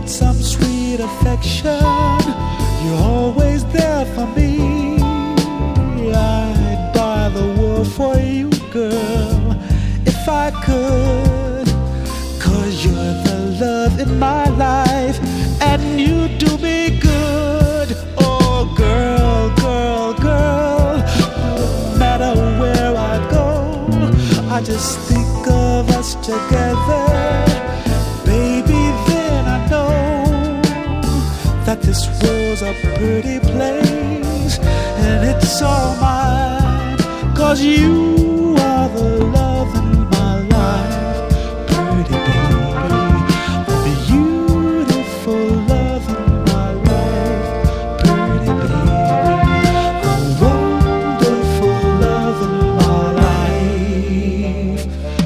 some sweet affection. You're always there for me. I'd buy the world for you, girl, if I could. 'Cause you're the love in my life, and you do me good. Oh, girl, girl, girl, no matter where I go, I just think of us together. Baby, then I know that this world's a pretty place, and it's all mine. 'Cause you are the love in my life, pretty baby, the beautiful love in my life, pretty baby, the wonderful love in my life.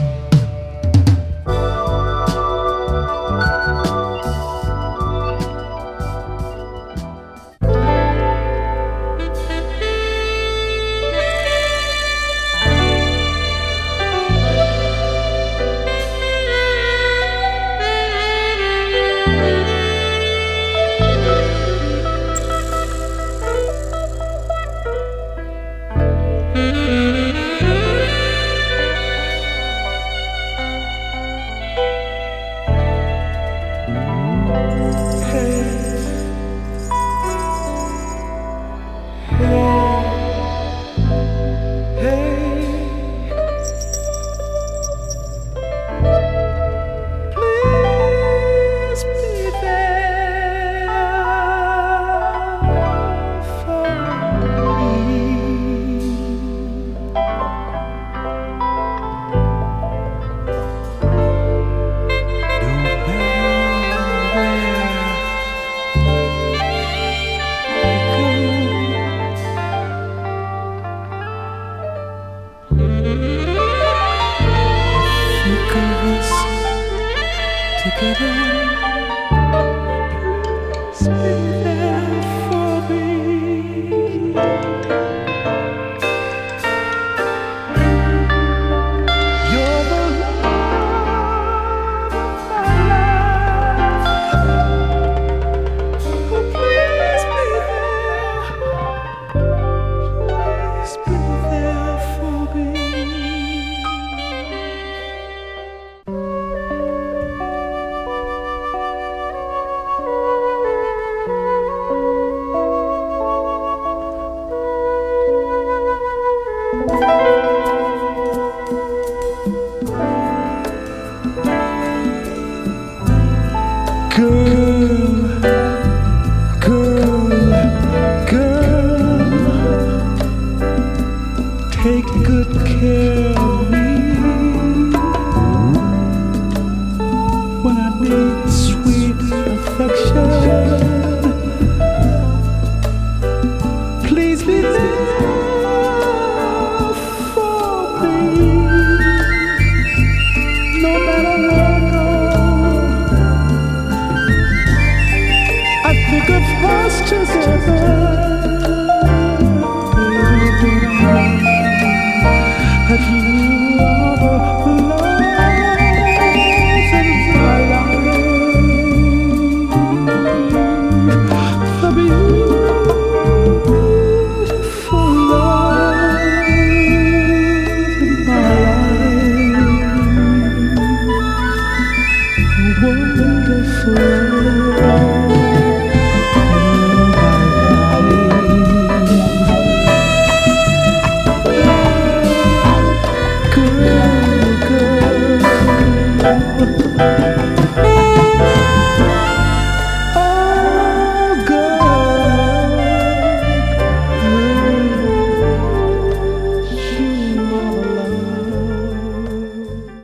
Take good care of me when I need sweet affection. Please be there for me, no matter where I go. I think of us together. That you are the love in my life, the beautiful love in my life, the wonderful